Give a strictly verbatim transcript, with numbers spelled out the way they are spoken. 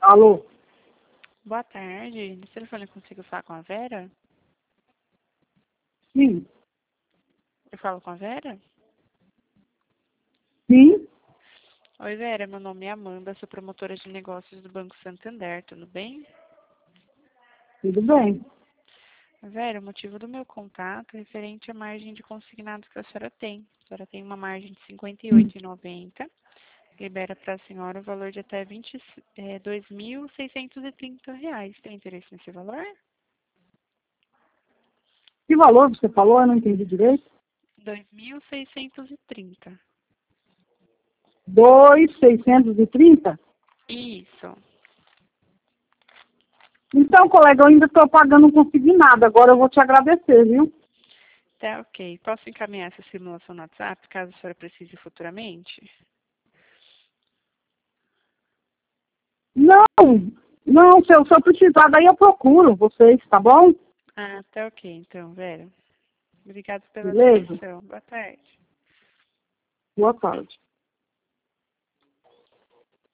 Alô? Boa tarde. No telefone consigo falar com a Vera? Sim. Eu falo com a Vera? Sim? Oi, Vera. Meu nome é Amanda. Sou promotora de negócios do Banco Santander. Tudo bem? Tudo bem. Vera, o motivo do meu contato é referente à margem de consignados que a senhora tem. A senhora tem uma margem de cinquenta e oito reais e noventa centavos. Libera para a senhora o valor de até vinte, é, dois mil seiscentos e trinta reais. Tem interesse nesse valor? Que valor você falou? Eu não entendi direito. dois mil seiscentos e trinta. dois mil seiscentos e trinta? Isso. Então, colega, eu ainda estou pagando um consignado. Agora eu vou te agradecer, viu? Tá, ok. Posso encaminhar essa simulação no WhatsApp, caso a senhora precise futuramente? Não, não, se eu, se eu precisar, daí eu procuro vocês, tá bom? Ah, tá ok, então, Vera. Obrigada pela Beleza? atenção. Boa tarde. Boa tarde.